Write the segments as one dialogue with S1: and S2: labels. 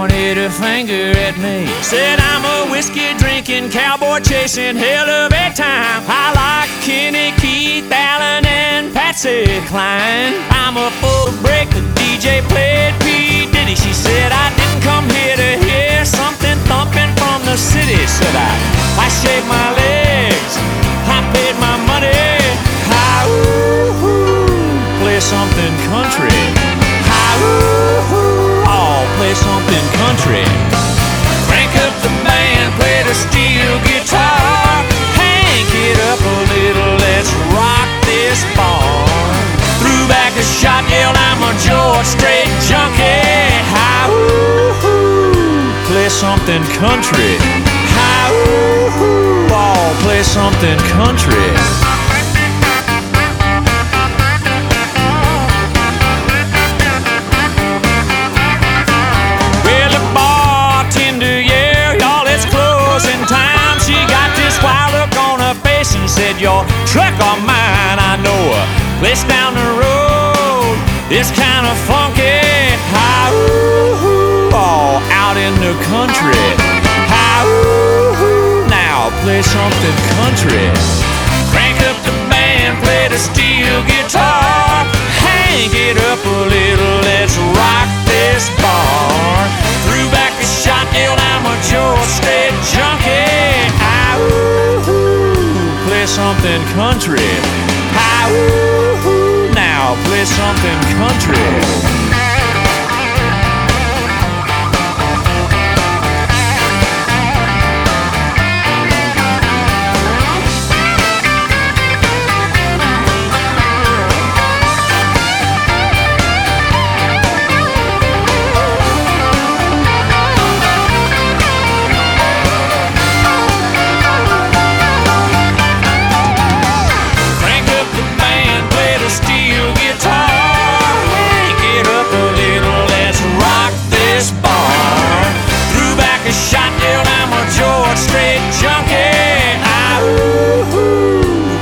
S1: pointed a finger at me. Said I'm a whiskey drinking, cowboy chasing, hell of a time. I like Kenny, Keith, Allen, and Patsy Cline. I'm a full break, the DJ played P. Diddy. She said I didn't come here to hear something thumping from the city. Said I shaved my legs, I paid my money. Hi-ooh, play something country. Hi-ooh, oh, play something country. Crank up the band, play the steel guitar. Hank it up a little, let's rock this bar. Threw back a shot, yelled I'm a George Strait junkie. Hi-ooh, play something country. Hi-ooh, oh, play something country. Well, the bartender, yeah, y'all, it's closing time. She got this wild look on her face and said, your truck or mine, I know a place down the road. It's kind of funky. Hi-ooh, oh, out in the country. Hi-ooh, now play something country. Crank up the band, play the steel guitar. Hang it up a little, let's rock this bar. Threw back a shot, yelled I'm a George Strait junkie. Hi-ooh, play something country. Hi-ooh, now play something country.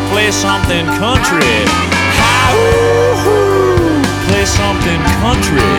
S1: Something country. Hi-ooh, play something country.